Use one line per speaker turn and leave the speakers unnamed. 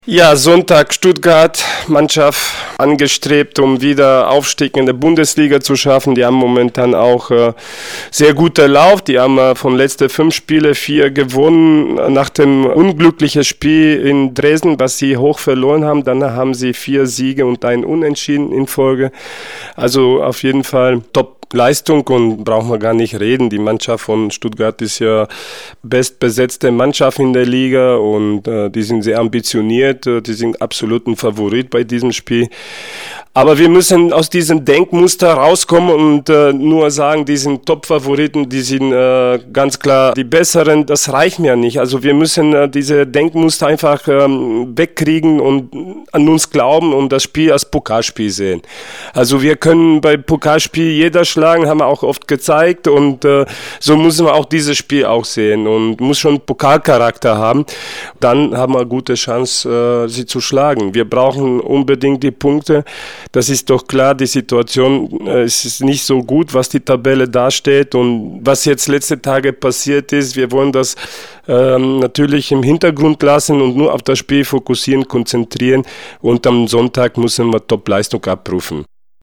Ja, Sonntag Stuttgart, Mannschaft angestrebt, um wieder Aufstieg in der Bundesliga zu schaffen. Die haben momentan auch sehr guter Lauf. Die haben von letzten 5 Spiele 4 gewonnen. Nach dem unglücklichen Spiel in Dresden, was sie hoch verloren haben, dann haben sie 4 Siege und ein Unentschieden in Folge. Also auf jeden Fall Top-Leistung und brauchen wir gar nicht reden. Die Mannschaft von Stuttgart ist ja bestbesetzte Mannschaft in der Liga und die sind sehr ambitioniert. Die sind absolut ein Favorit bei diesem Spiel. Aber wir müssen aus diesem Denkmuster rauskommen und nur sagen, die sind Top-Favoriten, die sind ganz klar die Besseren. Das reicht mir nicht. Also wir müssen diese Denkmuster einfach wegkriegen und an uns glauben und das Spiel als Pokalspiel sehen. Also wir können bei Pokalspiel jeder schlagen, haben wir auch oft gezeigt und so müssen wir auch dieses Spiel auch sehen und muss schon Pokalcharakter haben. Dann haben wir eine gute Chance, sie zu schlagen. Wir brauchen unbedingt die Punkte. Das ist doch klar, die Situation ist nicht so gut, was die Tabelle darstellt und was jetzt letzte Tage passiert ist. Wir wollen das natürlich im Hintergrund lassen und nur auf das Spiel fokussieren, konzentrieren und am Sonntag müssen wir Top-Leistung abrufen.